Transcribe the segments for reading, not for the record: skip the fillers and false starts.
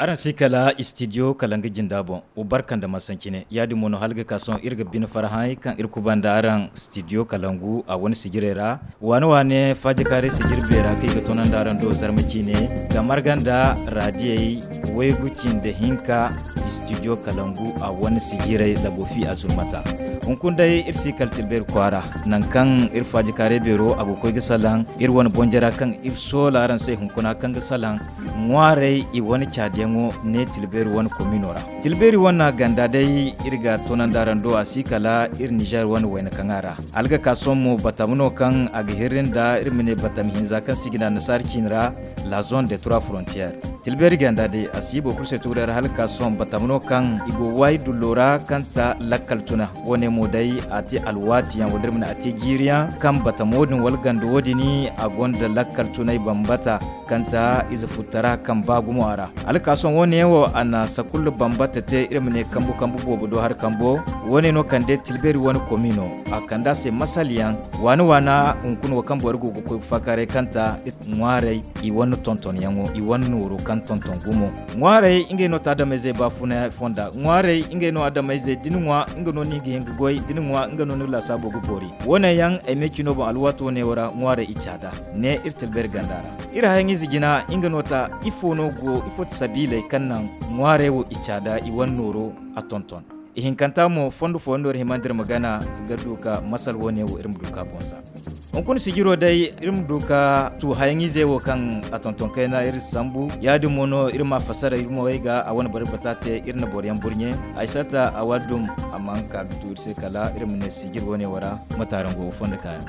aran sikala studio kalanga jindabo o barkan da masankine yadi mono halga kason irga bin farahai kan irku banda aran studio kalangu a wani sigirera wane faji kare sigir bera kai ga tonan daran do zarmaki ne ga marganda radiyai wegukin da hinka studio kalangu a wani sigirai labofi azulmata kun dai irsi kaltilber kwara nan kan irfaji kare bero abu koy gisalan irwan bonjara kan irsolaran sai hunkuna kan gisalan ngware i wani chadiyango ne tilber wani kominora tilberi wana ganda dai irga tonan daran do asikala ir Niger wani wayna kangara alga kasomo batamuno kan aghirin da irmine batamhinza kan sigina nasar kinra la zone des trois frontières tilberi ganda dai asibo kurse turar halka som batamuno kan igo waidu lora kanta lakaltuna wone modai ati alwati yan wadirmina ati jiriya kan batamodin walgando wodini agonda lakaltunai bambata kanta iza futara kan bagumo ara alka som wone yawo ana sakul bambata te irmine kambu bobo har kambo wone no kande tilberi woni komino akanda se masaliyan wana unkun wa kambo ergo ko fakare kanta ngware i wonu tonton yango i wonu ro kan tonton gumo ngware inge no tada meze ba funa fonda ngware inge no adamaize dinwa inge no nigi heng goy dinwa inge no la sabo gubori wone yang e mekino ba alwato ne wara ngware ichada ne irtilber gandara ira hangi zigina inge no ta ifono go ifot sabile kannan ngware wo ichada i wonu ro atonton ihin kantamo fondo himandir magana gaduka masal wone wo irim duka bonza on kun sigiro dai irim duka tu hayangi zewo kan atonton kaina ir sambu yadi mono irma fasara irmo waiga a wani bar batate irna boryan burnye aisata awadum amanka bitur se kala irim ne sigir wone wara matarango fondo kaya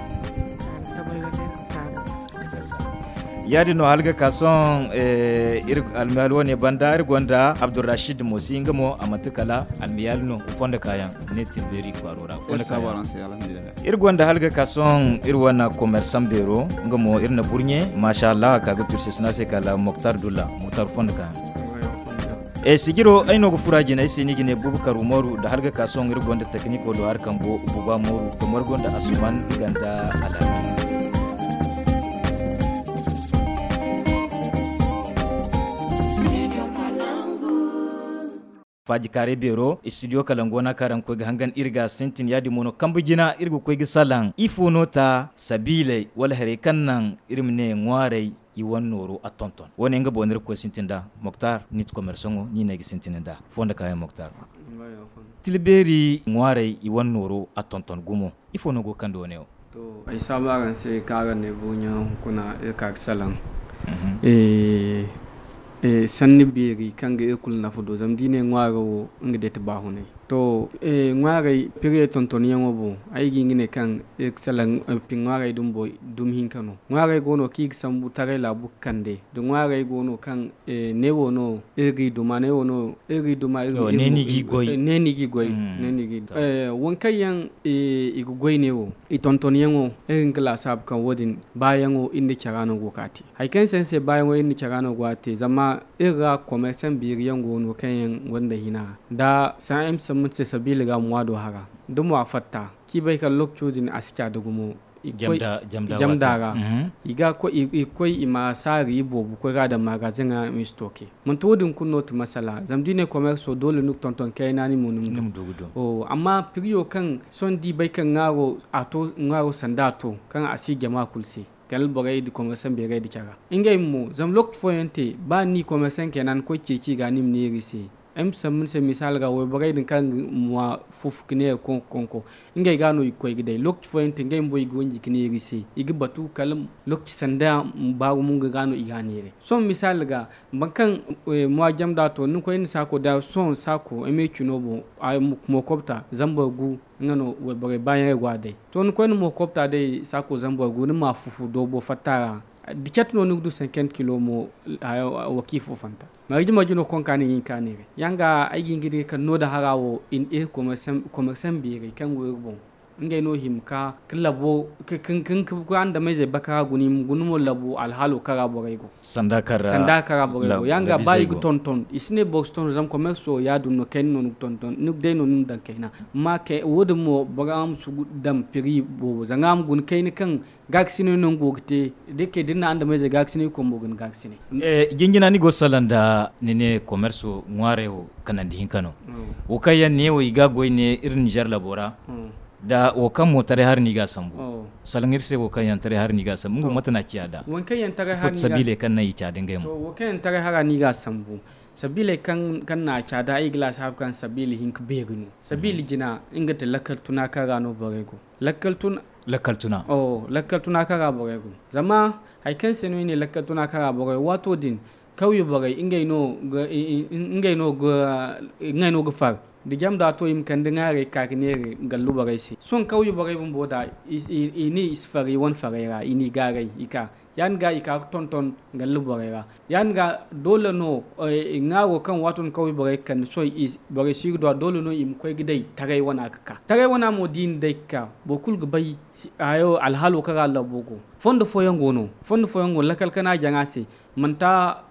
yadi no halga kason almiyal woni bandar gonda Abdurrashid Mosi ngamo amatukala almiyal no fonda kayan ne tilberi kwarora fonda kayan gonda halga kason wana commerçant bero ngamo irna burnye mashallah kaga turse snase kala Moktar Dulla Moktar fonda kayan sigiro ayno go furaji na isini gine Bubakar Umaru da halga kason gonda technique do harkambo Buba Moru to morgonda Asuman ganda alami faji kare bero studio kalangona karan ko hangan irga sentin yadi mono kambujina irgo ko gisalan ifono ta sabile wal hare kannan irmne ngware i wonnoro atonton woni nga bonir ko sentinda Moktar nit commerçant ni negi sentinda fonda kay Moktar tilberi ngware i wonnoro atonton gumo ifono go kando ne to ay sabaran se kaga ne bunya kuna ka salan sanni beri kanga ekul na fudo zam dine ngwaro ngede bahune to ngware pire tonton yango bo ay gingine kan excellent pingware dum hinkano ngware gono kig sambu tare la bukande do ngware gono kan newo no egi duma neni gi goy wonkayan igu goy newo tonton yango ngla sab kan wodin bayango indi charano gokati hay kan sense bayango indi charano gwate zama ira commerçant biri yango no kan wanda hina da sa mutse sabili ga mwado hara dumu afatta ki bai kan lokacin aska da gumo jamdaga iga ko ikoi ima sari bobu ko ga da magazin mi stoke mun todin kunno ta masala zamdine commerce dole nuk tonton kaina ni munum amma priyo kan son di bai kan ngaro sandato kan asi jama kulse kal bogay di commerçant be ga di kaga ingay mu zam lok foyente ba ni commerçant kenan ko ceci ga nim ne risi samun se misal ga we bagay din kan mo fuf kine konko ingay gano ikoy gidai lok foyente ngay mboy gonji kine risi igi batu kalam lok sanda ba mu gano iganere son misal ga bankan mo jamda to nun ko en sako da son sako eme kinobo ay mo kopta zamba gu ngano we bagay bayan gwade to nun ko en mo kopta dai sako zamba gu ni ma fufu do bo fatara diket no nugdu 50 kilo mo wakifu fanta mariji majuno konkani yinkani yanga aigi ngiri kan no da harawo in commerçant bire kan wo bon ngay no himka klabo kin ko anda meze baka gunumo labo alhalu kara borego sanda kara borego yanga bayi gu tonton isne box ton zam commerce ya dum no ken no tonton nuk de no num dan kaina ma ke wodumo bagam su dam piri bo zangam gun kaini kan gaksine non gogte deke dinna anda meze gaksine ko mogun gaksine jingina ni go salanda nene commerce ngware o kanandi hinkano o kaya ne o iga goyne irin Niger labora da o kan motare har ni ga sambu salangir se o kan yantare har ni ga sambu ngu matana kiyada won kan yantare har ni ga sabile kan nayi cha dinga mu o kan yantare har ni ga sambu sabile kan na cha da ai glass hab kan sabile hink begunu sabile jina ingata lakal tuna kaga no borego lakal tuna kaga borego zama ai kan seno ne lakal tuna kaga borego wato din kauye borai ingay no go far di jam da to im kan dingare ka kinere gallu borai si son kauye borai bum boda ini isfari won farera ini gare ika yan ga ika tonton gallu borai yan ga dole no ngawo kan waton kauye borai kan so is borai si do dole no im koy gidai tagai wana mo din dai ka bokul gbai ayo alhalu kaga labogo fondo foyango lakal kana jangase manta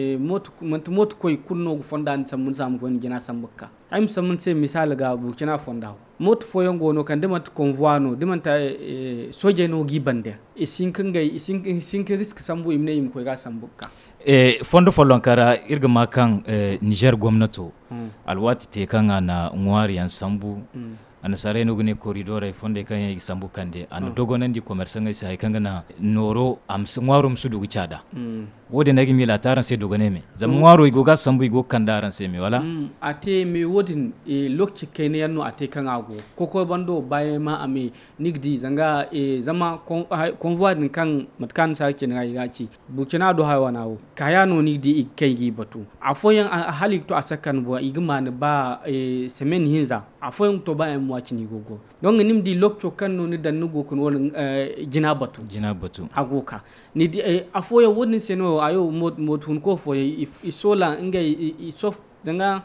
mot koy kunno gu fondan samun sam gon jina sambukka aym samun se misal ga Burkina fonda mot foyango no kan demat convoi no demanta soje no gibande isinkin risk sambu imne im koy ga sambukka fondo folonkara irga makan Niger gwamnato alwati te kan na ngwari yan sambu ana sare no gune corridor fonde kan yi sambu kande ana dogonan di commerce ngai sai kan na noro am ngwarum su dugu chada wodi nagi mi la taran se dogone me zam ngwaro igo ga sambu igo kandaran se me wala ate me wodin lokci kene yanno ate kan ago koko bando baye ma ame nigdi zanga zama convoi din kan matkan sa kin ga gaci Burkina do hawa nawo kaya no nigdi ikai gi batu afoyan halik to asakan bo igma ne ba semen hinza afoyan to ba em wacini gogo don nim di lokco kan no ni dan nugo kun won jina batu agoka ni di afoya wodni seno ayo mod hun ko fo isola ingay isof zanga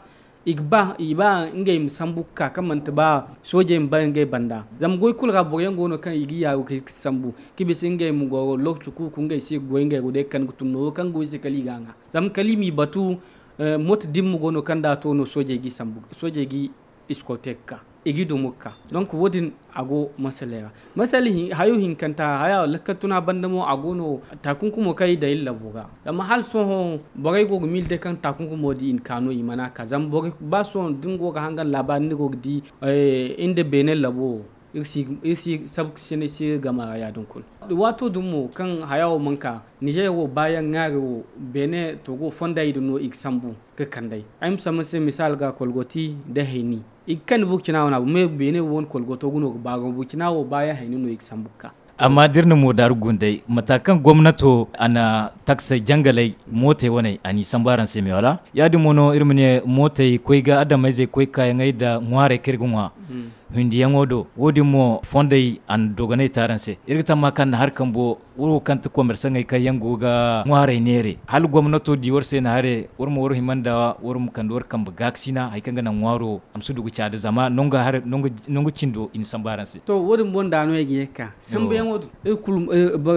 iba ingay sambuka kamanta ba soje mba ingay banda zam goy kul ga boyen gono kan igi yawo ke sambu kibis ingay mu go lokco ku ingay si go ingay go de kan gutunno kan go si kali ganga zam kalimi batu mot dimmu gono kan da to no soje gi sambu soje gi iskoteka igido mukka donc wodin ago masali hayo hinkanta haya lakatuna bandamo agono takunkumo kai da illa buga amma hal so bogai go mil de kan takunkumo di in kano imana kazam bogai baso dingo ga hangan laban ni go di inde benel labo isi sabksene si gama ya dunkul wato dumo kan hayawo manka nije wo bayan ngaro bene togo fonda iduno iksambu ka kandai aim samanse misal ga kolgoti da heini ikkan Burkina wana me bene won kolgoto guno ba ga Burkina wo baya heini no iksambuka amma dirna mo dar gundai matakan gwamnato ana taksa jangalai motai wane ani sambaran sai me wala yadi mono irmine motai koi ga adamai zai koi kayan ai da ngware kirgunwa hindi yangodo wodi mo fondai an dogane taranse irgita makan har kambo wuro kanta commerce ngai kayango ga ngware nere hal gwamnato di worse na hare wormo woro himanda wormo kan dor kamba gaksina hay kanga na ngwaro am sudugu chada zama nonga har nonga chindo in sambaranse to wodi bonda no yegi ka sambe yangodo kulum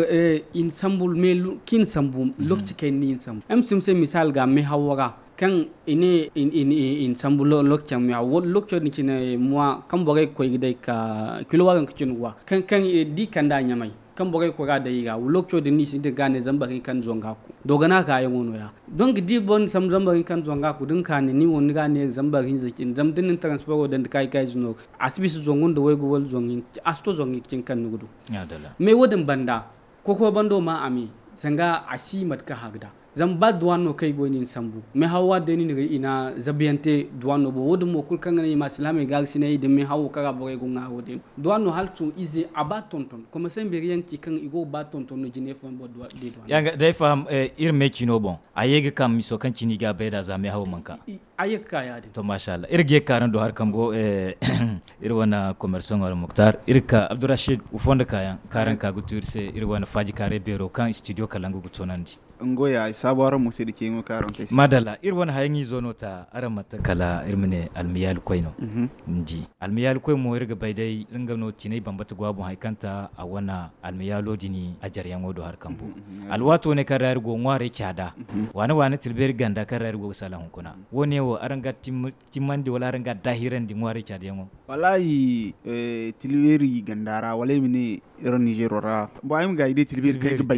in sambul melu kin sambum lokti ken ni sam am sumse misal ga me hawara kan in sambulo lokcham ya wol lokcho ni chine moi kam bore ko gidai ka kilowagan kichinwa kan di kanda nyamai kan bore ko ga dai ga lokcho de ni sinte gane zambarin kan zonga ku dogana ka yangono ya donc di bon zambarin kan zonga ku dun kan ni won ga ne zambarin zakin zamdin transport dan kai zuno asbis zongon do wego wol zongin asto zongin kin kan nugudu ya dala me wodin banda koko bando ma ami zanga asimat ka hagda zamba duwano kai gonin sambu me hawa deni ni ina zabiyante duwano bo wodum mo kulkan ni maslame gagsine de me hawo kaga boge gonga wodin duwano haltu ize aba tonton comme ça mbiriyan ki kan igo ba tonton no jine fam bo duwa de duwano yanga dai fam ir me chino bon ayege kam miso kan chini ga beda za me hawo manka ayeka ya de to mashallah irge karan do har kambo ir wana commerçant wala Muktar irka Abdurrashid ufonda kayan karan ka guturse ir wana faji kare bero kan studio kalangu gutonandi ngoya sabuwar mu sai dake mu karon kai madalla irwan hayangi zono ta aran matakala irmine almiyal koino nji almiyal koy mo irga baydai zinga no tinai bambata gwabu haikanta a wana almiyalo dini a jaryan wodo har kambo alwato ne karar go ngware kyada wani tilber ganda karar go salan kuna woni wo aranga timmandi wala aranga dahiran di ngware kyada yango wallahi tilberi gandara wala mine iron Niger ora bo ayim ga ide tilberi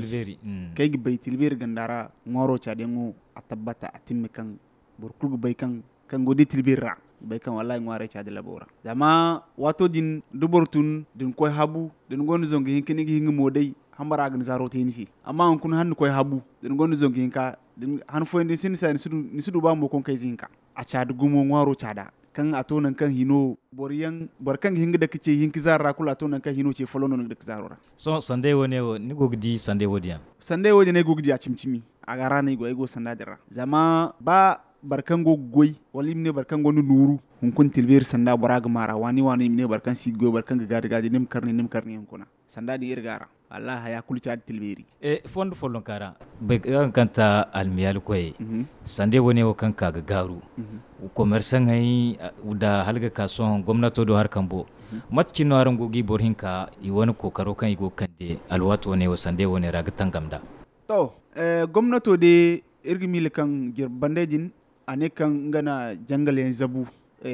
kai bai tilberi gandara ngoro chadengo atabata atimme kan burkul bai kan godi tilbera bai kan wallahi ngware chade labora dama wato din dubortun din koy habu din gon zongi hinkini hingi modai hambara gan zaro tenisi amma on kun hannu koy habu din gon zongi hinka din han fo din sin sa ni sudu ba mo kon kai zinka a chade gumo ngwaro chada kan atonan kan hino boriyan barkan hinga da kice hinki zarra kula atonan kan hino ce folono da kizarora so sande wone ni gogdi sande wodiya ne gogdi a cimcimi a gara ne go ego sanda dira zama ba barkan go goy walim ne barkan go nuru hunkun tilbir sanda boraga mara wani ne barkan si go barkan ga gadi nim karni hunkuna sanda di irgara Allah ya kulcha tilbiri fondo folon kara be kanta almiyal koy sande wone wo kan kaga garu commerçant ay da halga kason gwamnato do har kambo matkin no aran gogi borhinka i woni kokaro kan igo kande alwato ne wo sande wone raga tangamda to gwamnato de irgimil kan jirbandejin ane kan ngana jangale zabu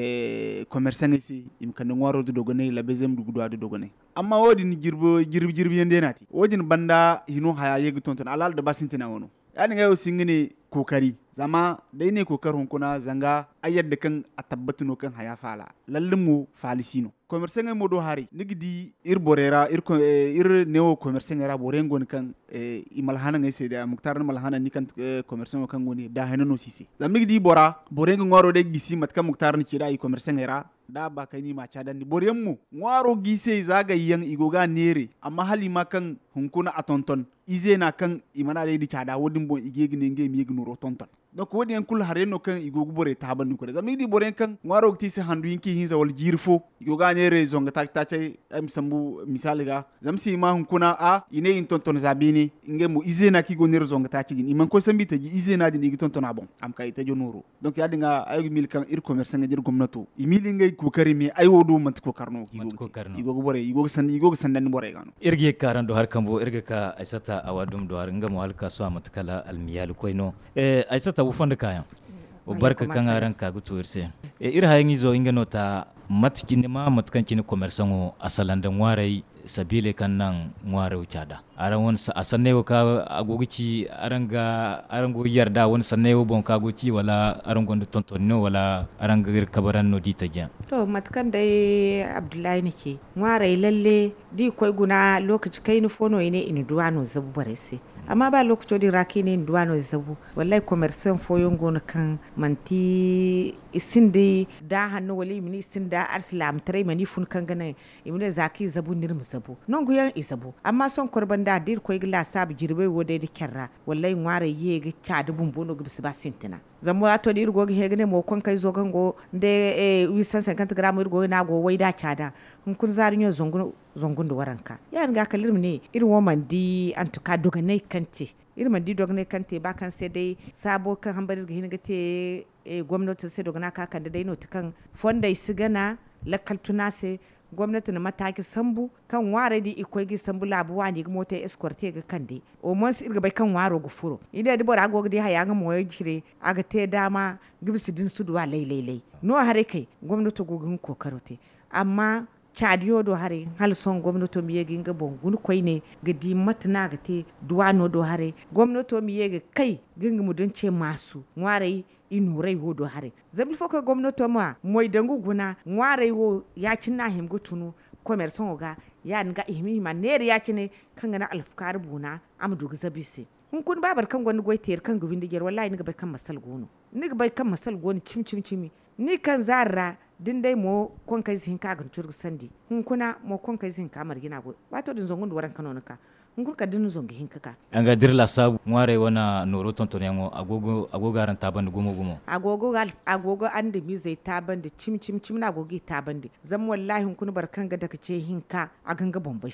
commerçant isi imkan ngwaro do dogone la bezem du gudo do dogone amma wodi ni jirbi yende nati wodi banda hino haya yegi tonton alal da basintina wono yani ngayo singini kokari zama dai ne kokarun kuna zanga ayar da kan a tabbatuno kan haya fala lallin mu falisino commerçant mo do hari nigidi ir borera ir neo commerçant era borengon kan imalhana ngai se da muktar malhana ni kan commerçant kan goni da hanano sisi lam nigidi bora borengo ngoro de gisi matka muktar ni cida i commerçant era da ba kai ni ma cada ni boremmu ngoro gise zaga yan igoga nere amma hali ma kan hunkuna atonton ize na kan imana de di cada wodin bon igegi ne ngai mi ignoro tonton donc wodi en kul hareno kan igogu bore taban ko zami di boren kan ngaro ti se handu yinki hinza wal jirfo igoga nere zonga ta cai am sambu misali ga zamsi ma hunkuna a ine in tonton zabini nge mu ize na ki go nere zonga ta cigin iman ko sambi taji ize na di tonton abon am kay ta jonoro donc ya dinga ayu mil kan ir commerçant ngir gomnato imili ngay ko karimi ay wodo mat ko karno igogu bore igogu sandan bore gano irge karando har kambo irge ka aisata awadum do har ngam halka so amatkala almiyal koyno aisata wufanda kayan o barka kan aran ka gutu irse ir hayangi zo ingano ta matkin ma matkan kin commerçant o asalandan warai sabile kan nan ngware uchada aran won asanne ka agogici arango yarda won sanne bon ka goci wala arango tontonno wala aranga kabaran no ditaja to matkan dai abdullahi nake ngware lalle di koy guna lokaci kai ni fono ine in duwano zabu barese amma ba lokaci di raki ne duwano zabu wallahi commerçant foyon gon kan manti isinde da hanno wali mini sinda arslam tare mani fun kan gane imine zaki zabu nirmu zabu non guyan isabu amma son korban da dir koy gila sab jirbe wode di kerra wallahi ngware yegi chadu bumbono gibs ba sintina zamu ato dir gogi hegne mo kon kai zo gango de 850 gram ir gogi na go waida chada hun kun zarinyo zongun do waranka yan ga kalir ne irin woman di antuka doga nei kante irin man di doga nei kante ba kan sai dai sabo kan hambarir ga hinga te gwamnati sai doga na ka kan dai no tukan fonda isigana lakaltuna sai gwamnati na mataki sambu kan ware di ikoi gi sambu labuwa ni ga mota escorte ga kande o mon sir ga bai kan waro gu furo ida di bora go di haya ga mo jire aga te dama gibsi din su duwa lai no hare kai gwamnati go gun kokarote amma chadiyo do hare hal son gwamnati mi yegi ga bon gun koi ne ga di matna ga te duwano do hare gwamnati mi yegi kai ginga mu don ce masu ware inurai wodo hare zabi foko gwamnati ma moy dangu guna ngware wo ya cinna him gutunu commerçant ga ya nga ihmi ma nere ya cine kan ga na alfkar buna amdu ga zabi se hun kun babar kan gonni goiter kan gubin diger wallahi niga bai kan masal gono niga bai kan masal goni cim ni kan zarra din dai mo kon kai zin ka gan curgu sandi hun kuna mo kon kai zin ka margina go wato din zongun waran kanono ka ngurka dinu zongi hinkaka anga dirla sabu ngware wana noro tonton yango agogo aran taban gumo agogo ande mi zai taban da cim na agogi taban da zam wallahi kun barkan ga daga ce hinka a ganga bombai fa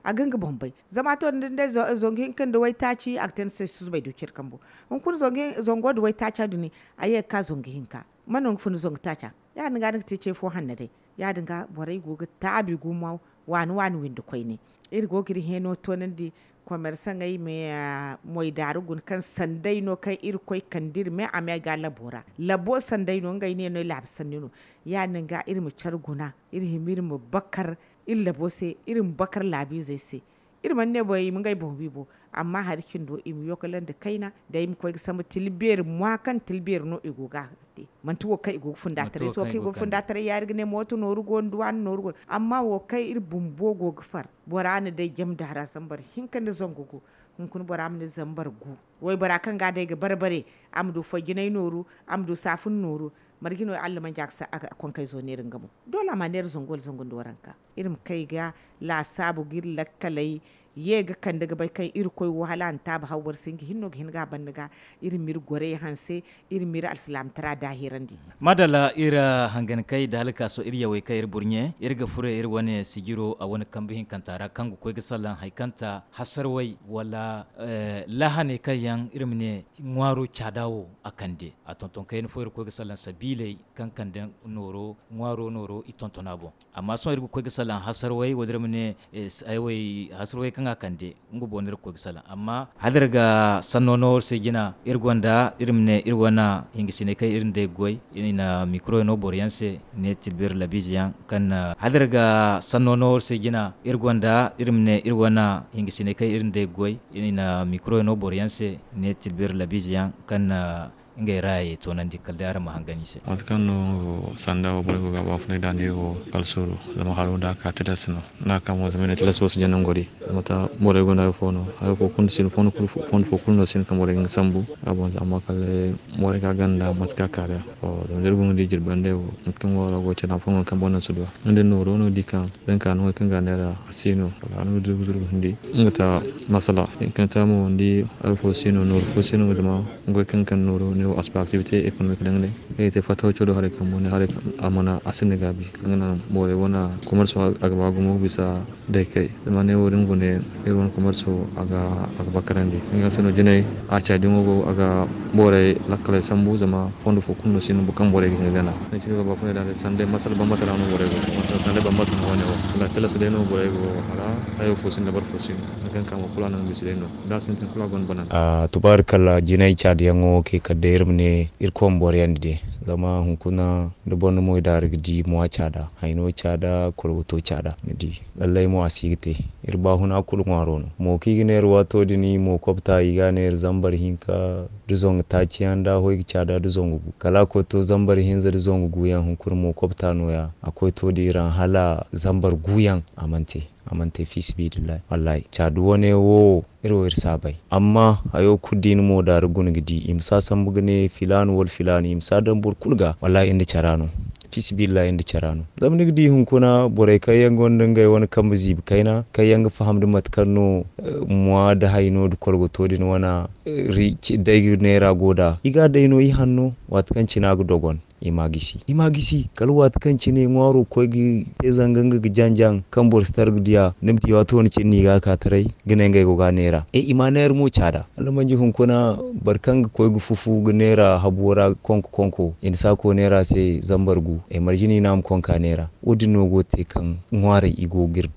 a ganga bombay zama to ndende zongi kan da wai taci akten sai su bai dukir kambo on kun zongo da wai taca duni aye ka zongi hinka manon fun zongi taca ya dinga da tice fo hannade ya dinga borai goga tabi guma wani winda koi ne iri gogiri heno to nan di commerçant ngai me moy darugun kan sandai no kai ir koy kandir me ame ga labora labo sandai no ngai ne no lab sandino ya ninga ir mu charguna ir himir mu bakar ir labo se ir mu bakar labi zai se ir man ne boy mun ngai bombi bo amma harkin do im yokalan da kaina da im koy samu tilber mo kan tilber no igoga man tuwo kai go fundatare so kai go fundatare ya rigne moto no rugo duwan no rugo amma wo kai ir bumbo go gfar borana dai jam da harasan bar hinkan da zongogo kun boram ne zambar gu wai barakan ga dai ga barbare amdu faginai noru amdu safun noru margino Allah man jaksa aka kon kai zo ne ringamu dole ma ne zongol zongon doranka irin kai ga la sabu gir lakkalai yega kan daga bai kai ir koy wahala an taba hawar singi hinno hinga bandaga ir mir gore hanse ir mir alislam tara dahirandi madala ira hangan kai da halka so ir yawai kai ir burnye ir ga fure ir wani sigiro a wani kambihin kantara kangu koy ga sallan haikanta hasarwai wala lahane kayan irmine ngwaro chadawo akande a tonton kai no foir koy ga sallan sabile kan kande noro ngwaro noro itontonabo amma so ir koy ga sallan hasarwai wadirmine aywai hasarwai kan kande ngo bonir ko gisala amma hadarga sanono segina irgonda irmne irwana hingisine kay irnde goy ina micro no borianse ne tilber labizia kan hadarga sanono segina irgonda irmne irwana hingisine kay irnde goy ina micro no borianse ne tilber labizia kan ngai rai to nan dikal dara mahangani se matkano sanda o bore ga ba fune dande o kalsuru zama haru da ka tada sino na kamo zamene teleso su janan gori mata bore go na fono ay ko kun sin fono ku fon fo kun no sin kam bore ngi sambu abon amma kale more ga ganda matka kare o do der gungu di jirbande o kan wala go cena fono kam bonan sudo nde no rono dikan ben kan no kan ga nera sino ala no du zuru ndi ngata masala kan ta mo ndi alfo sino no fo sino zama ngo kan no aspect activité économique dangle e te fato chodo hare kamone hare amana asine gabi kangana more wona commerce aga gumo bisa deke mane worin gune iron commerce aga bakarandi nga sino jene acha dingo go aga more lakale sambu zama fondo fokundo sino bukam more ngana ne chiro ba fune dare sande masal bambata no more go masal sande bambata no wone la tele sede no more go ala ayo fosin da bar fosin kan kam kula nan bisile no da sintin kula gon banan tubarkalla jinai chadiyango ke kadde irmne irkom boryandi de zama hunkuna da bonno moy darigdi mo chada hayno chada kolwoto chada di lallai mo asigite irba huna kul ngarono mo kiginer wato dini mo kopta igane zambar hinka duzong tachianda hoy chada duzong kala ko to zambar hinza duzong guyan hunkur mo kopta noya akoy to diran hala zambar guyan amante fisbidillahi wallahi chadu wone wo iro irsabai amma ayo kudin mo dar gungidi imsa sambugne filan wal filani imsa dan bur kulga wallahi indi charano fisbillahi indi charano zamni gidi hun kuna boray kayan gondanga won kamzi kaina kayan fahamdu matkanno mo da hayno du kolgo todin wana ri daygi nera goda iga dayno yi hanno watkan cinagu dogon imagisi kalwat kanci ne ngwaro kogi ezanganga gijanjang kambor stargdia nimti wato ni cinni ga katarai ginenga go ganera imaner mu chada almanji hun kuna barkanga kogi fufu ginera habora konko insa ko nera sai zambargu marjini nam konka nera odino gote kan ngware igo gir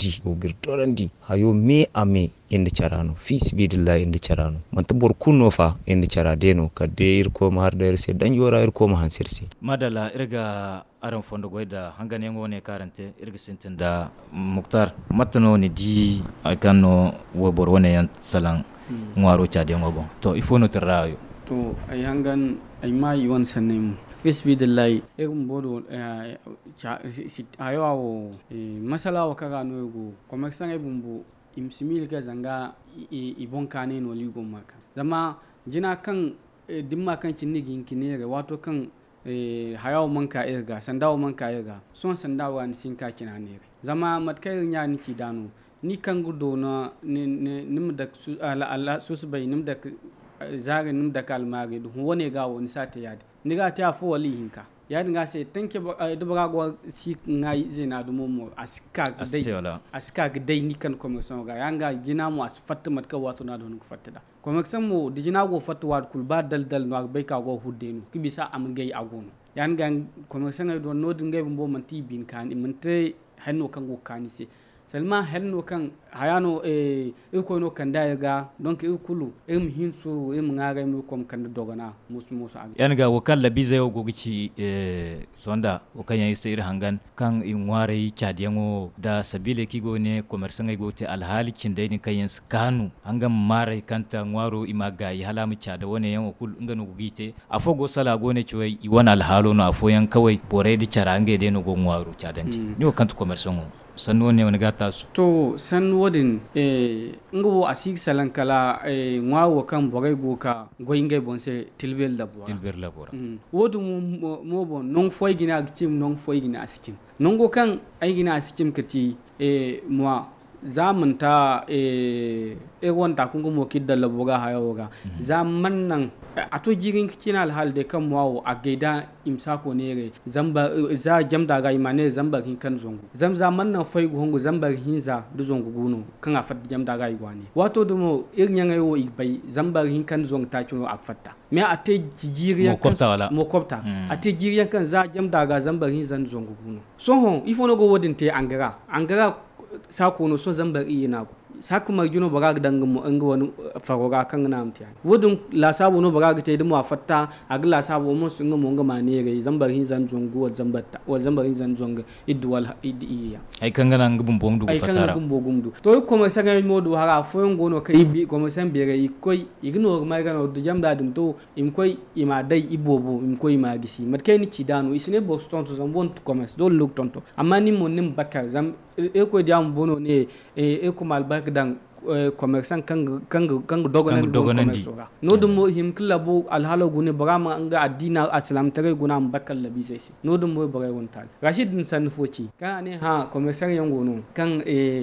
dorandi hayo me ame indi charano fisbidillahi indi charano manta bor kunno fa indi chara deno kadde irko ma har der se dan yora irko ma hansirse madala irga aran fondo goida hangane ngone karante irga sintinda muktar matano ni di akano wo bor wone yan salan ngwaro chade ngobo to ifono terrayo to ay hangan ay mai won sanem fisbidillahi egum bodo ayo masala wa kaga no ego commerçant e bumbu imsimil ga zanga ibon kane no ligo maka zama jina kan dimma kan cinnigin kinere wato kan hayaw manka irga sandaw manka irga son sandaw an sinka kinane zama matkai nya ni ci dano ni kan gudo na nim da ala susbay nim da zaga nim da kalmage du wone ga woni sate yade ni ga ta fo wali hinka ya dinga se tanke da baga go si ngai zena du mo aska dai ni kan commerçant ga yanga jina mu as fatta mat ka wato na don ku fatta da commerçant mu di jina go fatta wa kul ba dal no bai ka go huddenu ki bisa am gai agono yanga commerçant ga don no dinga bo man ti bin kan man te hanno kan go kanise selma henno kan hayano ko no kan daga donc kulu hinsu ngare mu kom kan dogana musu abi yanga wakan labiza yo gogici sonda wakan yayi sayir hangan kan in ware chadiyango da sabile kigo ne commerçant ay gote alhali cindai ni kayen skanu hangan mare kanta ngwaro imaga yi halamu chada wone yan kul ngano gogite afogo sala gone choy i wana alhalo no afoyan kawai bore di charange de no go ngwaro chadanti ni wakan commerçant sanno ne wani gata su to san wodin ngo asig salan kala ngwawo kan bogay goka goyinge bonse tilbel labora wodu mo bon non foy gina gcim non foy gina asikim nongo kan ay gina asikim kati moi zaman ta wonta kungo mo kidda laboga hayoga zaman nan ato jirin kina alhalde kan wawo a gaida imsako nere zamba za jamda ga imane zamba kin kan zongo zaman nan fay gongo zamba hinza du zongo guno kan afat jamda ga igwani wato dumo irnya ngayo ibai zamba hin kan zongo ta kino afatta me ate jiriya kan mo kopta ate jiriya kan za jamda ga zamba hinza zongo guno so hon ifono go wodin te angara sako no so zamba iyina saka marjuno baga danga mu anga wani fagoga kan na amtiya wudun la sabo no baga te dum wafatta ag la sabo mo sunga mo ngama ne re zambar hin zan jongu wa zambar hin zan jonga idwal idiya ay kan ngana ngum bondu fatara ay kan ngum bogumdu to ko ma sanga modu hara foyon gono kai bi ko ma san bere koy igno ma gano du jamda dum to im koy ima dai ibobo im koy ma gisi mat kay ni ci danu isine boston to zambon commerce do look tonto amma ni mo nim bakka zam ko diam bono ne ko mal bak dan commerçant kan dogonan di no dum him klabo alhalo gune barama anga adina aslam tare guna bakal labi sai no dum mo bare wonta rashid bin sanfoci kan ne ha commerçant yango no kan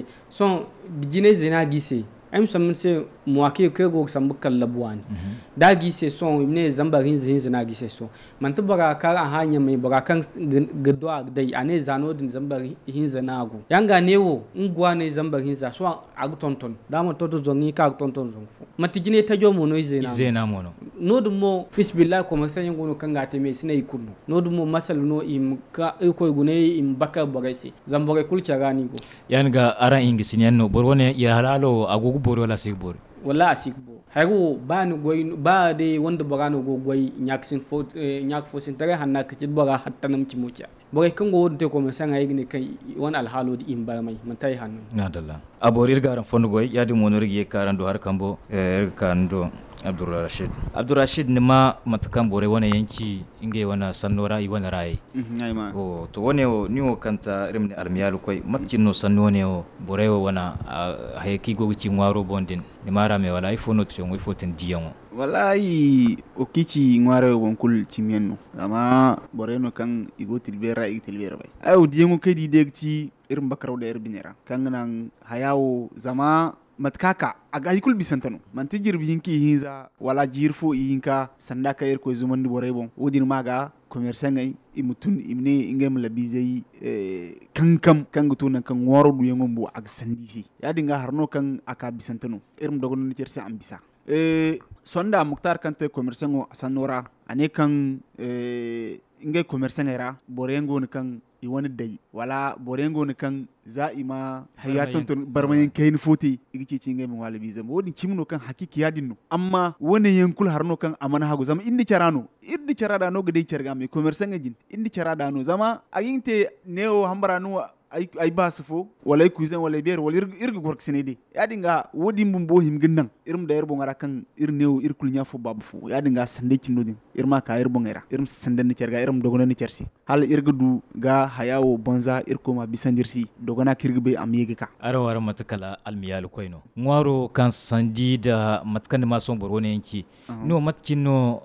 son dijine zina gise am sam se moake kego sam bakal labuani da gise son ne zambarin zina gise so man tabara kara hanya mai barakan gado dai ane zano din zambarin zina go yanga newo ngwa ne zambarin za so ag tonton da mo toto zongi ka tonton zonfo matijine tajo mo no zena mo no dum mo fisbillah ko masan yango no kanga te me sine ikunno no dum mo masal no im ka ko gune im bakka barese zambore kulcha gani go yanga ara ingisini no borone ya halalo agugu boro la sigbor wala asikbo hago banu goy ba de wonde bagano go goy nyak fo sin tare hanna kiti baga hatta nam ci moci boy kango wonte ko men sanga yigni kay won al halo di imba mai man tay hanno nadalla aborir garan fondo goy yadi monorigi karando har kambo kando Abdurrashid nima matakan bore wana yanki inge wana sannora i wana rai ayma o to wone o niwo kanta rimni almiyalu koy matkinno sannone o bore wana hayki gogi ngwaro bondin nimara me wala ifono to ngoy foten diyango wallahi o kici ngwaro wonkul cimienno ama bore no kan igo tilbera bay ayo diyango kedi degti irin bakaraw da erbinera kan nan hayawo zama matkaka aga ikul bisantano man tijir binki hinza wala jirfo yinka sandaka yer ko zumandi borebon wodin maga commerçant ay imutun imne ingem la bizay kankam kangutu nan kan woro du yengombo ag sandisi ya dinga harno kan aka bisantano irum dogon ni terse ambisa sonda muktar kante commerçant o sanora ane kan ingay commerçant era borengo ni kan i wani dai wala borengo ni kan za ima hayatan ton barmayen kayin foti igi ci ngai min wala bizam wodi cimno kan hakiki yadinno amma woni yankul harno kan amana hago zama indi charada no gade charga me commerçant ngin indi charada no zama aginte neo hambaranu ay basfo wala cousin wala bier wala irga gork senede yadinga wodi mbumbo him ginnan irum da yerbo ngara kan irnew irkul nyafo babu fu yadinga sande cinnodin irma ka yerbo ngara irum sande ni cerga irum dogona ni cersi hal irga du ga hayawo bonza irko ma bisandirsi dogona kirgbe amyege ka aro wara matakala almiyal koyno ngwaro kan sandi da matkan ma son borone yanki no matkino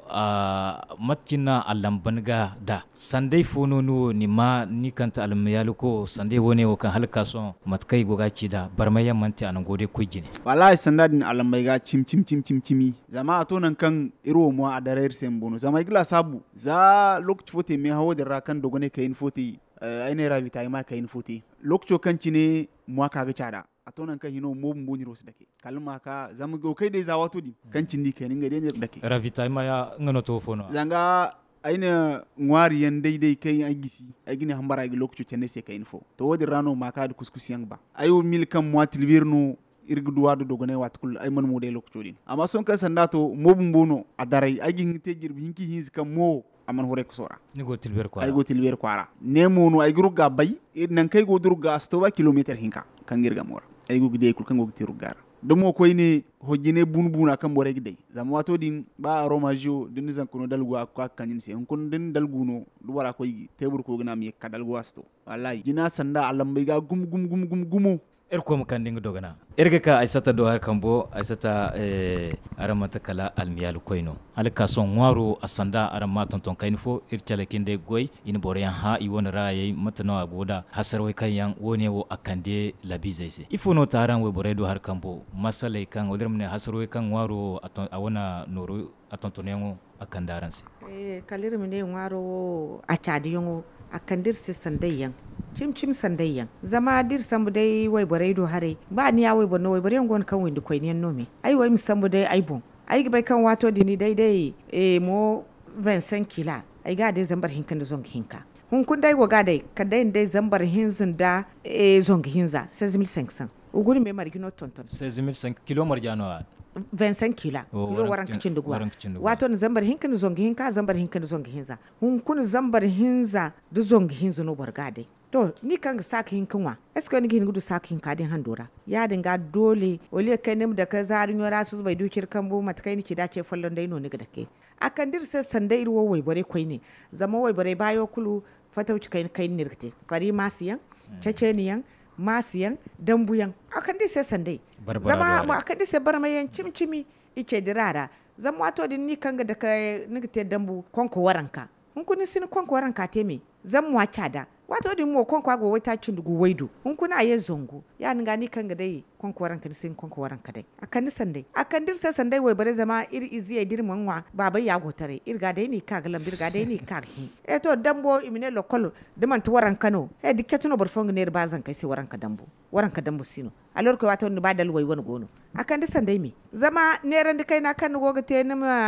matkina alambanga da sande fono no ni ma ni kanta almiyal ko sande te wone wo kan halka son matkai goga ci da barmayan manti anan gode kujine wallahi sandadin alambai ga cimi zama to nan kan iro mo a darer sembono zama igla sabu za lokci fote me hawo da rakan dogone kayin fote aine ravita ma kayin fote lokco kan cine mo ka ga cada a to nan kan hino mo mboni ros dake kalma ka zama go kai dai zawato di kan cindi kayin ga dai dake ravita ma ya ngano to fono zanga aina ngwari yan daidai kai ai gisi ai gine hambara gi lokco tenne se kayin fo to wodi rano ma ka da kuskusiyang ba ayo mil kan mo tilbirno irguduwa da dogone watkul ay man mo de lokco din amma son kan sandato mo bumbono a darai ai gin te girbi hinki hinzi kan mo aman hore ko sora ni go tilber ko ay go tilber kwara ne mo no ay gruga bay nan kai go durga stoba kilometer hinka kan girga mor ay go gide kul kan go tirugar domo koy ne hojine bunbuna kan bore gide zam wato din ba romajo din zan kuno dalgu akwa kanin se kun din dalguno duwara koy tebur ko gina mi kadalgu asto wallahi jina sanda alambai ga gum ko kan dinga dogana erga ka aisata do har kambo aisata aramata kala almiyal koyno halka son waro asanda aramma tonton kainfo irtale kinde goy in boreyan ha i wona raye matano agoda hasar way kayan wone wo akande labizaise ifono taran we boredo har kambo masale kan odremne hasar way kan waro a wona noro atontonengo akandaranse kalir mine waro a chadiyongo akandir se sandayyan cim sandayyan zama dir sambu dai wai borai do hare ba ni ya wai bonno wai borai ngon kan windi koy niyan nomi ai wai mi sambu dai ai bon ai bai kan wato dini dai mo 25 kila ai ga dai zambar hinkan da zong hinka hun kun dai waga dai kadai dai zambar hinzin da zong hinza 6500 uguri me margino tonton 6500 kilo marjano 25 kila kilo waran kicin duguwa wato ni zambar hinkan zongi hinka zambar hinkan zongi hinza hun kun zambar hinza da zongi hinza no bargade to ni kan saka hinkan wa eska ni gudu saka hinka din handora ya dinga dole ole kai nim da ka zarin yora su bai dukir kan bu matakai ni ci dace fallon dai no ni ga dake akan dir sai sandai ruwa wai bare koi ne zama wai bare bayo kulu fatauci kai nirkte fari masiyan ceceniyan masiyan dambuyan akan dai sai sandai zama mu akan dai sai barmayan cimcimi ice dirara zama wato din ni kanga da kai nigte dambu konko waranka hun kuni sin konko waranka teme zan mu da wato din mo konko go wata cin dugu waidu hun kuna aye zongo ya nga ni kanga dai konko waranka sin konko waranka dai akan ni sandai akan dir sai sandai wai bare zama iri iziye dirman wa baba ya gotare irga dai ni kaga lambir ga dai ni kaga hi to dambo imine lokolo diman to waranka no diketuno barfong ne bazan kai sai waranka dambo sino alor ko wato ni badal wai wani gono akan di sandai mi zama neran di kai na kan goga te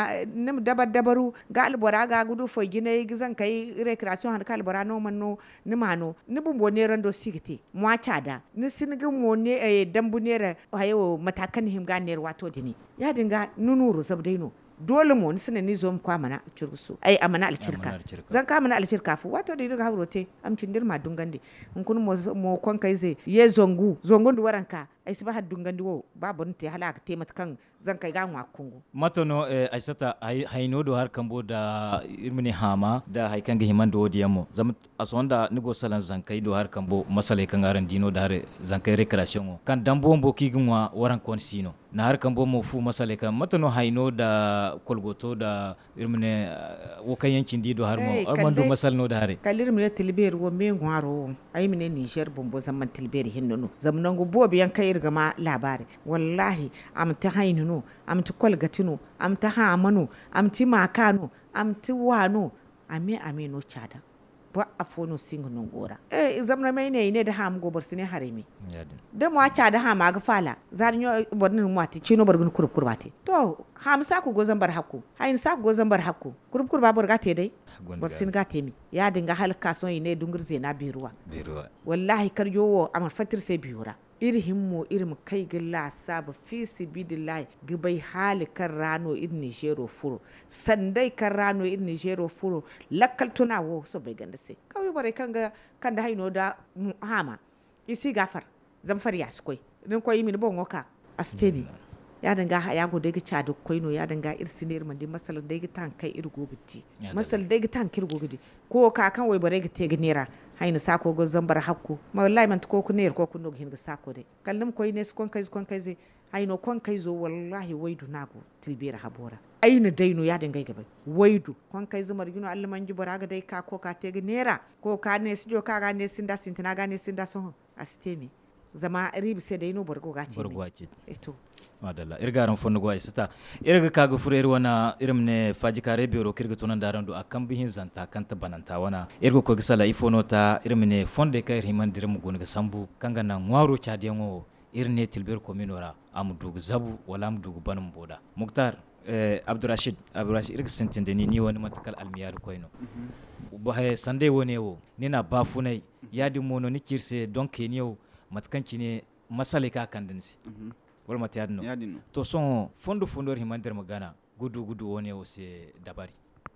nim dabaru ga albora ga gudu fo gine gizan kai recreation han kalbora no manno ni mano ni bumbo neran do sigite mo da ni sinigin mo ne dambu nera hayo matakan him ga ner wato dini ya dinga nunuru sabdaino dole mo ni sanan ni zo mu kwa mana cirgusu ai amana alcirka zan ka mana alcirka fu wato da daga hawrote amcin dirma dungande in kun mo kon kai zai ye zongu du waranka ai siba had dungandi wo babun te halaka te matkan zan kai ga wa kungu matono aisata haino do har kambo da irmini hama da haikan ga himan do diyamo zam asonda nigo salan zan kai do har kambo masale kan aran dino da har zan kai recreation kan dambo mbo kiginwa waran kon sino na har kambo mo fu masale kan matono haino da kolgoto da irmine wokan yankin dido har mo armando masal no da hare kalir mine tilber wo me ngwaro ai mine Niger bombo zaman tilber hinno zamnan go bobe yan kai irgama labari wallahi am ta hainu am ta kolgatino am ta hamano am ti makano am ti wano ame no chada ba afono singu ngora zamna mai ne da ham go borsine haremi da mu acha da hama ga fala zarnyo bornin mu ati chino borgun kurbate to ham sa ku go zambar hakku hayin sa ku go zambar hakku kurba borgate dai borsin gate mi ya dinga halka son ne dungurze na biruwa wallahi karyowo amar fatir sai biyura irhimmo irim kai gilla saba fi sibidillahi gibai hali kan rano irin Nigero furo sandai kan rano irin Nigero furo lakkal tuna wo so bai ganda sai kawai bare kan da haino da hama isi gafar zamfar ya su koi din koyi min bon woka asteni ya danga ya go daga cha da koino ya danga irsinir mandi masal daga tan kai irgogiti masal daga tan kirgogiti ko ka kan wai bare ga te gnera haina sako go zambar hakku ma wallahi man ko ku ner ko ku no hin ga sako de kallum koy ne kon kai zai haino kon kai zo wallahi wai dunago tilbira habora aina daino ya dinga gaba waidu kon kai zumar gino allaman jibora ga dai ka ko ka tege nera ko ka ne sijo ka ga ne sinda sintina ga ne sinda son astemi zama ribi sai daino borgo ga ce eto madalla irgaran fonno go isata irga kaga furer wana irimne faji kare biro kirga tunan daran do akan bihin zanta kanta bananta wana irgo ko gisala ifono ta irimne fonde kay himan dirim gonga sambu kanga na ngwaro chadiyango irne tilber kominora amdugu zabu wala amdugu banum boda muktar Abdurrashid irga sentende ni wani matakal almiyar koyno ba sande wone wo nina bafunai yadi mono ni kirse donc niyo matkanci ne masale ka kandinsi wala mata yadno to son fondo himandir magana gudu wone wo se dabari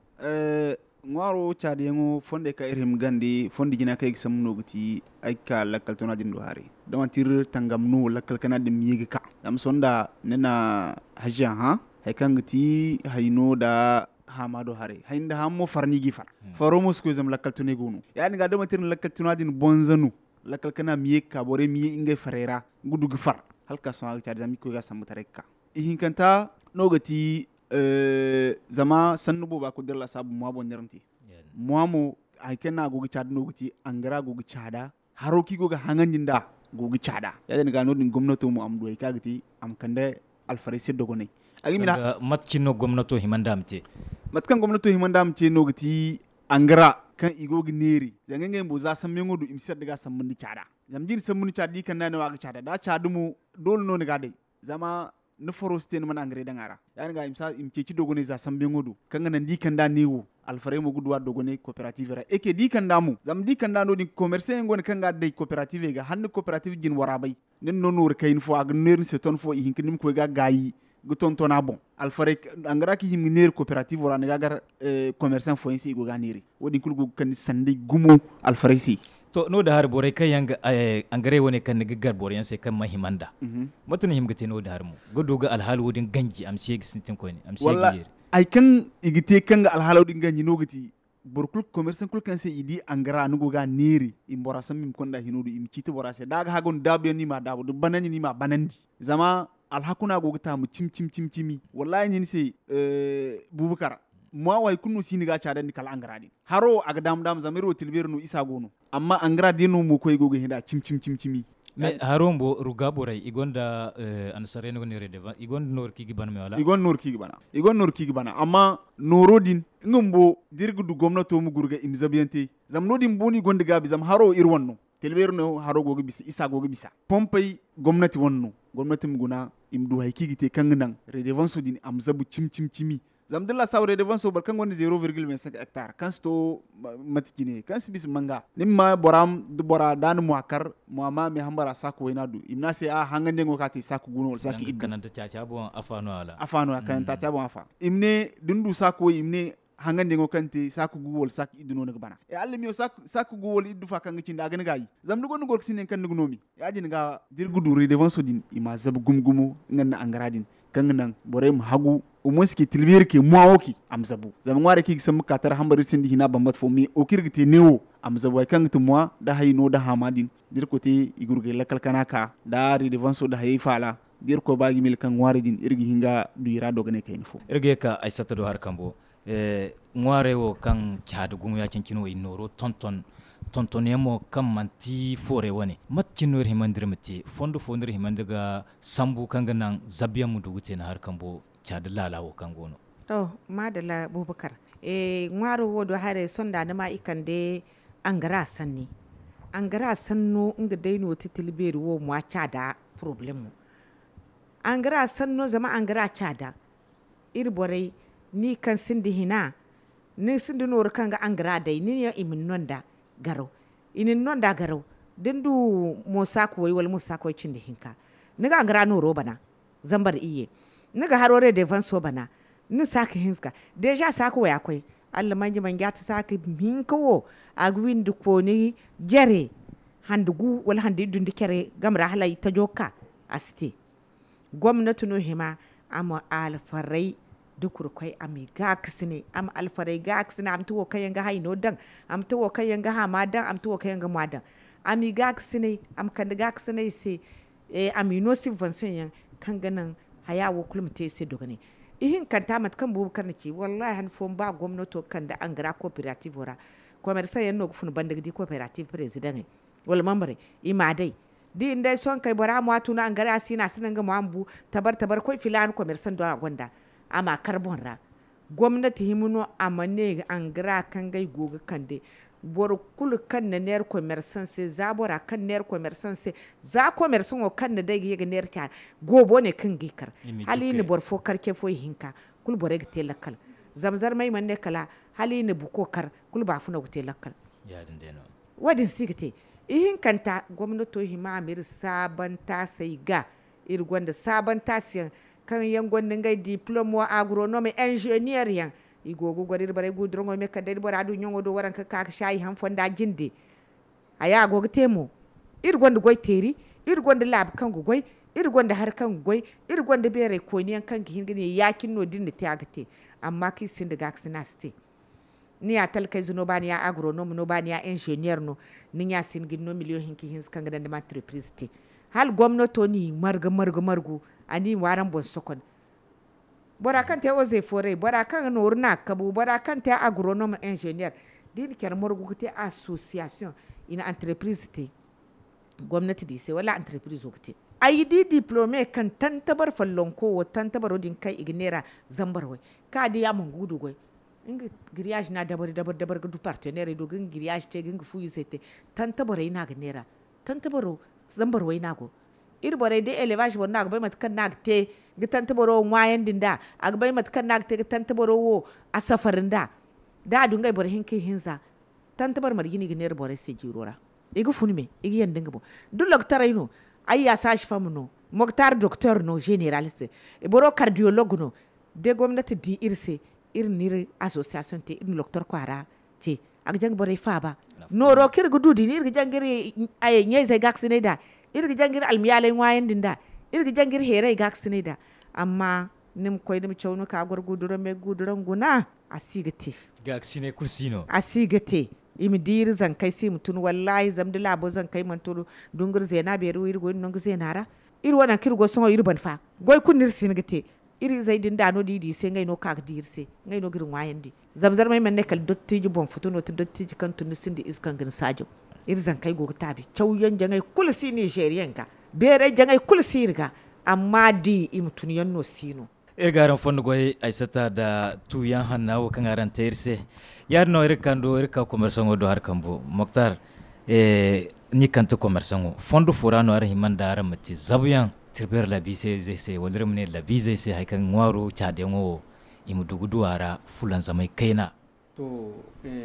ngwaro chadiyango fonde ka irhim gandi fondi jina kay samno guti ay ka lakal tona dindu hari damantir tangam no lakal kana dim yegi ka am sonda nena hajja ha hay kangati hayno da hamado hare haynda hammo farni gifar faro musko zam lakal tone gonu yani ga damantir lakal tona din bonzanu lakal kana miye ka bore miye inga farera gudu gifar halka so ga jami ko ga samu tareka ihin kanta nogati zama sannubo ba ko dirla sabu mo bon nyaranti mo ay kenna gogi chad nogati angara gogi chada haroki goga hangandinda gogi chada yaden ga nodin gomnato mo am do ay kagati am kande alfarisi dogone agimina matkinno gomnato himandamte matkan gomnato himandamte nogati angara kan igogi neri zangen bo za samme ngodu imsir daga sammundi chada zamjin sammundi chadi kan nane waga chada da chadumu dol no ne gade zama na foreste man angre dangara yani ga imsa imceci dogone za sambe ngodu kanga nan di kanda newo alfare mo gudwa dogone cooperative ra eke di kanda mu zam di kanda no di commerce ngon kanga de cooperative ga hanne cooperative jin warabay nen non wor kayin fo ag ner se ton fo ihin kinim ko ga gayi guton tona bon alfare angara ki him ner cooperative wora ne ga commerçant fo insi go ga neri wodi kulgu kan sande gumo alfare si to no da har bore kai yanga angare woni kan ne gaggar bore yan sai kan mahimanda mutun himgate no da har mu gudu ga alhal wodin ganji am sai gisintin ko ne am sai giyere ay kan igite kan ga alhal wodin ganji no gati borkul commerçant kul kan sai idi angara nugo ga neri imbora samim konda hinodu im kiti bora sai daga hagon dabe ni ma dabu du banani ni ma banandi zama alhakuna go gata mu cimi wallahi ni sai bubukar moi way kunu siniga chada ni kala angara din haro aga dam zamiro tilbernu isa gono amma angara dinu mu koy gogo heda cimi me harombo ruga boray igonda ansare no ne redeva igon nor kigi ban me wala igon nor kigi bana amma norodin ngumbo dirgudu gomnato mu gurga imzabiyante zamnodin boni gonde gabi zam haro irwanno tilbernu haro gogo bisa isa gogo bisa pompay gomnati wonno gomnati muguna imdu hay kigi te kangnang redevance din amzabu cimi zamdilla sawre de vanso barkan woni 0,25 hectare kan sto matkine kan sibis manga nimma boram du bora dan muakar muama mi hambara sako wena du imna se a hangande ngo kati sako guno saki iddu kananta chacha bon afano kananta chacha bon afa imne dundu sako imne hangande ngo kanti sako guwol saki iddu no bana e alle mi sako guwol iddu fa kan cinda gani gayi zamdu gon gol sinen kan nugonomi yaji nga dirgudu re de vanso din ima zab gumgumu nganna angaradin kan nan borem hagu umonski tilbir ke muawoki amzabu zaman ware ki sam katar hambari sindi hina bambat fo mi o kirgite newo amzabu ay kan tumwa da hayno da hamadin dir ko te igurge lakal kanaka da ri de vanso da hay fala dir ko bagi mil kan ware din irgi hinga duira dogane kayn fo irge ka aisata do har kambo ngware wo kan chadu gumu ya cincino inoro tonton yamo kam manti fore woni matkinor himandirmati fondo himandaga sambu kanga nan zabiya mu dugute na har kambo chad lalawo kangono to madala bubakar ngwaro wodo hare sonda na ma ikande angara sanno nga daino titilberi wo mu chada problem angara sanno zama angara chada irbore ni kan sindi hina ni sindi nor kanga angara dai ni ya imin nonda garo inin nonda garo dendu mosako wal mosako cindi hinka niga angara noro bana zambar iye niga harore de vanso bana ni saka hinska deja saka waya kwai Allah manji mangata saka hinkawo agwin du ko ni jere handugu wala handi dundi kere gamra halai ta joka asti gwamnati no hima amma alfarai dukur kai ami gaksine am alfarai gaksine am tuwo kayan ga haino dan am tuwo kayan ga ha madan am tuwo kayan ga madan ami gaksine am kan gaksine se ami no subvention yan kan ganan haya wo kulum te se dogane ihin kan ta mat kan bu kan ki wallahi han fon ba gwamnato kan da an gara cooperative ora commerce yan no gufun bandag di cooperative president wal mamare ima dai di inda son kai bara mu atuna an gara sina sinan ga mu ambu tabar koi filan commerce do gonda ama carbon ra gwamnati himuno amane an gara kan gai goga kande bor kul kan na ner commerçant se zabora kan ner commerçant se za commerçant o kan da ga ner ka gobo ne kan gikar hali ne bor fo karke fo hinka kul bore ga telakal zamzar mai man ne kala hali ne buko kar kul ba funa gute lakal ya dinde no wadin sigite ihin kanta gwamnato hima amir sabanta sai ga irgonda sabanta siyan kan yan gondin gai diploma agronome engineer yan igogo gwarir bare gudrongo me kadai bora du nyongo do waran ka shayi han fonda jinde aya gogo temo irgonda goy teri irgonda lab kan goy irgonda har kan goy irgonda bere koniyan kan hingine yakin no dinne te agate amma ki sinde gaksinaste ni ya talkai zuno bani ya agronome no bani ya engineer no ni ya singin no million hinki hins kan gadan da entreprise te hal gwamnato ni margu ani waran bon sokon bora kan te oze fore bora kan no urna kabu bora kan te agronome engineer din ker morgu te association ina entreprise te gwamnati di se wala entreprise okte ayi di diplome kan tantabar fallon ko tantabar odin kai ignera zambarwai ka di ya mun gudu goy inga grillage na dabar ga du partenaire do gin grillage te gin fu yusete tantabar ina gnera tantabaro zambarwai nago irbore de élevage wonna agbai matkan nagte gitantabaro wayan dinda agbai matkan nagte gitantabaro wo asafarin da dungai bor hinki hinza tantabar margini giner bore se jirora igu funme igi yandinga bo du docteur ino ayya sage femme no moktar docteur no généraliste e boro cardiologue no de gwamnati di irse irnir association te in docteur kwara te agjang bore faba no ro kirgu dudi ni irgi jangiri ay nyeze gaksine da irgi jangir almiyale wayen dinda irgi jangir here gaksine da amma nim koy nim chawno ka gor guduro me guduron guna asigate gaksine kursino asigate imi dir zan kai sim tun wallahi zamdila bo zan kai man turu dungur zena beru irgo nongu zenara ir wana kirgo songo irban fa goy kunir sinigate iri zaidin da no didi se ngai no ka dirse ngai no girin wayen di zamzar mai man nekal dottiji bon futuno to dottiji kan tun sindi iskan gin sajo irzan kai go tabi chawyan jangai kulsi nigerian ka bere jangai kulsi irga amma di imtun yanno sino irgaran fondu goy aisata da tuyan hannawo kan aran terse yarno irkando irka commerçant do har kambo moktar ni kanta commerçant fondu furano ar himanda aran mati zabuyan tirber la bise zese wondir mune la bise se hay kan ngwaro chadengo imudugudu ara fulan zamai kaina to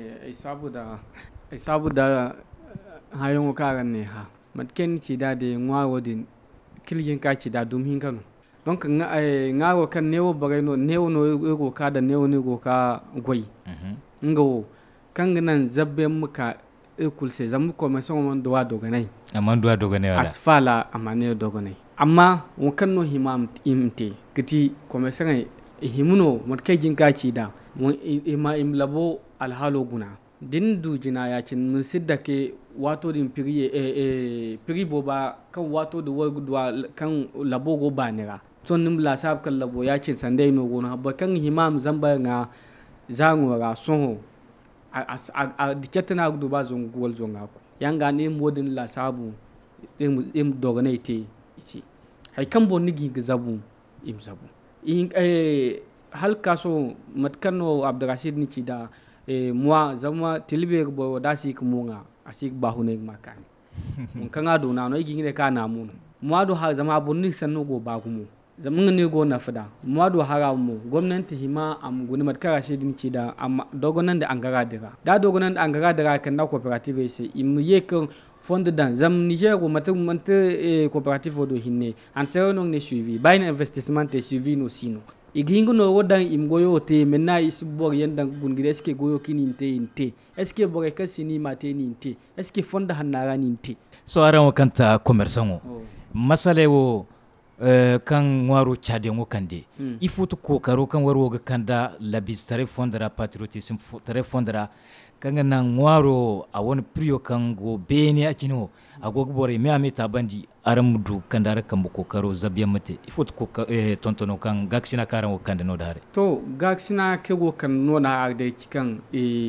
ai sabu da hayon karan ne ha matken ci da de ngwaro din kilgin ka ci da dum hin kanu donc ngaro kan newo bagayno newo no ego ka da newo ne go ka goy ngawo kan nan zabbe muka ekulse zamu commerçant mon doa doganai amandu doganai wala asfala amane doganai amma won kan no himam imte kiti commerçant himuno matkay jinka ci da won im labo alhalo guna din du jina ya cin mun sidda ke wato din piri boba kan wato da wagudwa kan labo go banira son nim la sab kan labo ya cin sandai no gona ba kan himam zamba nga zangora sonho a diketana gudu ba zon gol zonga ko yanga ne modin la sabu im dogane te isi hay kan bon nigi gizabu im zabu in hal kaso matkano abdurrashid ni ci da moi zama tilbe bo dasi kumunga asik bahune makani mun kan ado na no igi ne kana mun moi do ha zama bonni sanno go bagumu zaman ne go na fada moi do haramu gwamnati hima am guni matkara shedin ci da am dogonan da angara dira da dogonan da angara dira kan na cooperative sai im yekan fond dan zam niger go mate cooperative do hinne an sai no ne suivi bayin investissement te suivi no sino igingo no wodan im goyo te menna isbor yanda gungire eske goyo kininte inte eske bore kasini mate ninte eske fonda hanara ninte so aran kanta commerçant masale wo kan waro chadengo kande ifutu kokaro kan waro ga kanda labis tare fondara patriotism tare fondara kanga na ngwaro a wani priyo kan go bene a cino agogo bore me ame tabandi aram du kandara kan bu kokaro zabiya mate ifot ko tontono kan gaksina karan o kande no dare to gaksina ke go kan no na da cikan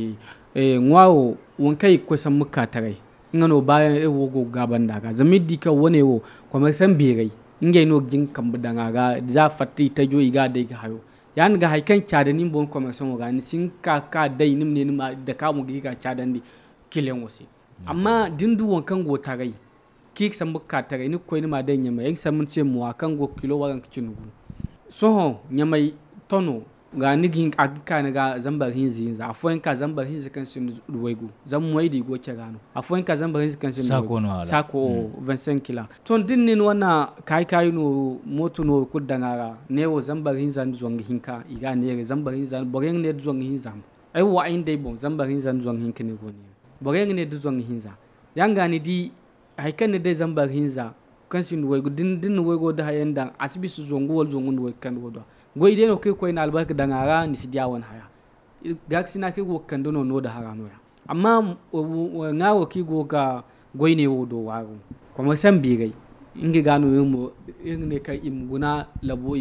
ngwawo won kai ko san muka tare ngano bayan wogo gaban daga zamiddi ka wone wo kuma san birai ingay no jin kan budanga ga za fatti ta jo iga dai ga hayo yan ga haikan cada nin bon kuma san ga ni sin ka dai nim ne ma da ka mu ga cada ndi kilen wasi amma dindu won kan go tarai kik san muka tarai ni ko ni ma dan nyama yan san mun ce mu kan go kilo waran kicin gu so nyamai tono ga nigin akika na ga zambar hinzi za afoyin ka zambar hinzi kan sin ruwaigu zam moyi di go gano afoyin ka zambar hinzi kan sin sako 25 kila ton dinnin wana kai no moto no kudanga ne wo zambar hinza zuwan hinka iga ne zambar hinza boren ne zuwan hinza ai wa in dai bon zambar hinza zuwan hinka ne goni boren ne zuwan hinza yanga ni di haikan ne dai zambar hinza kan sin ruwaigu din ruwaigu da hayanda asibisu zongo wal zongo no kan wodo goide no kai koy na albarka dangara ni sidiyawan haya gaksina kai go kan dono no da harano ya amma ngawo ki go ga goine wodo waru kuma san bigai ingi gano yimo ne kai imguna labo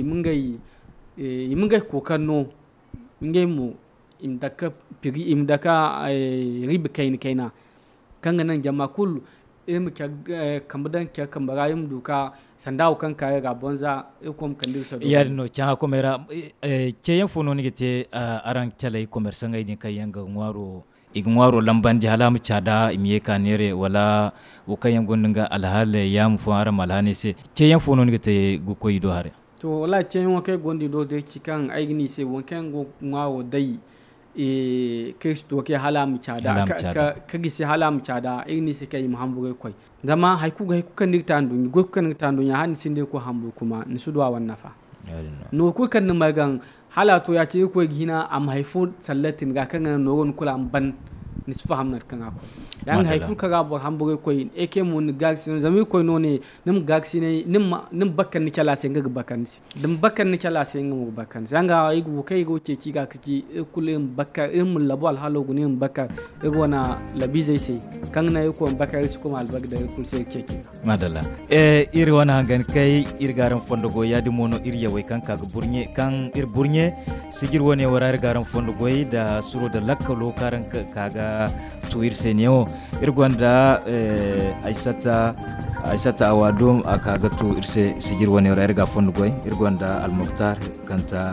imungai kokanno ingai mu imdaka pigi imdaka ribi kaina kanga nan jama kullu kambadan kya kambara yim duka sandaw kan kaya ga bonza ikom kandir so yar no cha komera che yan fono ni gete aran chalai commerce ngai ni kayanga ngwaro lambandi halam chada imiye kanere wala wokayan gondinga alhale yam fo ara malhane se che yan fono ni gete gu koyido hare to wala che yan wokai gondi do de cikan aigni se wonken go ngwawo dai kristo ke halam chada ka gisi halam chada igni se kai muhambu koy zama haiku kan nigta ndu go kan nigta ndu ya han sinde ko hambu kuma ni sudwa wannan fa no ko kan magan halato ya ce ko gina am haifu sallatin ga kan no gon kula ban ni faham na kan ako dan haiku ka ga bo hambu koy eke mun gaksi zami koy no ne nim gaksi ne nim bakkan ni chala sen ga bakkan si dum bakkan ni chala sen ga bakkan zanga igu kai go ce ki ga kiki kullum bakka mun labo al halo gunin bakka igu wana labi zai sai kan na ko bakka su kuma al bagda kul sai ce ki madalla iri wana gan kai irgaran fondo go yadi mono iriya wai kan ka burnye kan burnye sigir wone warar garan fondo goyi da suro da lakkalo karan kaga to irsenyo irgonda aisata awadum akaga to irse sigir wone warar ga fondo goyi irgonda al muhtar kanta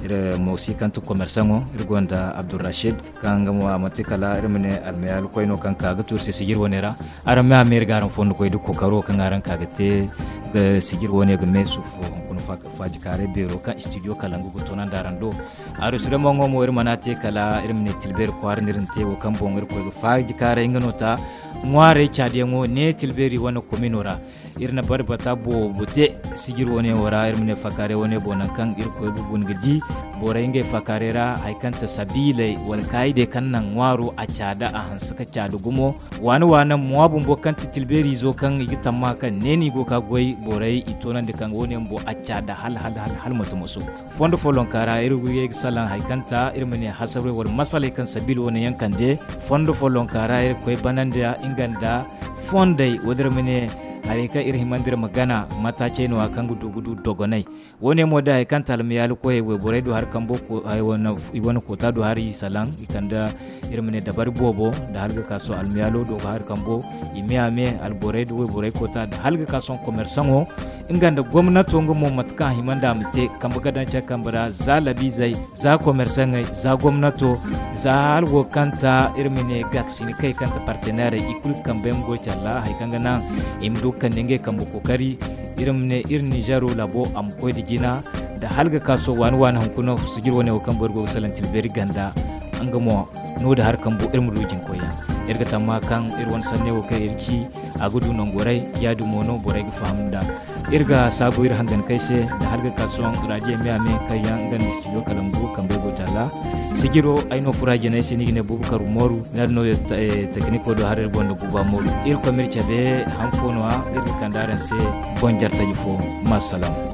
mosi kanto commerçant irgonda Abdul Rashid kanga mo amatikala irmene almayal koyno kan kaga to irse sigir wonera arama amer garan fondo goyi ko karo kan aran kaga te sigir wone ga mesufo faji kare bero kan studio kalangu gutona darando aro sure mongo mo manate kala irmne tilber ko arnirinte wo kan bongir ko faji kare nganota ngware chadiengo ne tilberi wana kominora irna barbata bo bote sigir wone wara irmne fakare wone bonan kan irko bugun gidi borenge fakarera ay kanta sabile wal kaide kannan ngwaro a chada a hansaka chadu gumo wana muwabun bo kanta tilberi zo kan yitamma kan neni go ka goy borai itonan de kan wone mbo a chada hal mutumoso fondo folon kara irgu yeg salan hay kanta irmne hasabre wal masale kan sabile wone yankande fondo folon kara irko banande inganda fondai wadirmene harika irhimandir magana mata ce no akan gudu dogonai wone moda ay kan talmiyal ko e boredo har kambo ko ay wona kota do hari salan ikanda irmene dabar bobo da halga kaso almiyalo do har kambo imiame alboredo we boray kota da halga kaso commerçant inganda gwamnati ngomo matka himanda mite kambo gadan cha kambara za labi zai za commerçant ai za gwamnato za halgo kanta irmene gaksini kai kanta partenaire ikul kambem go challa hay kangana imdo kan nenge kambo kokari irmne Nijaro labo am koydi gina da halga kaso wan hankuno sugir wone kan borgo salantil beri ganda angamo no da har kambo irmudujin koya irga tamma kan irwan sanne wo kai irki agudu non gorai yadu mono borai ga famda irga sabu ir hangan kaise da halga kaso radio miame kayan gan studio kalambu kambe go tala sigiro ayno furaje nay senigine bubukar moru narno technique do harer bondo buba moru ir ko mircha be hanfono a ir kandaran se bon jartaji fo masalam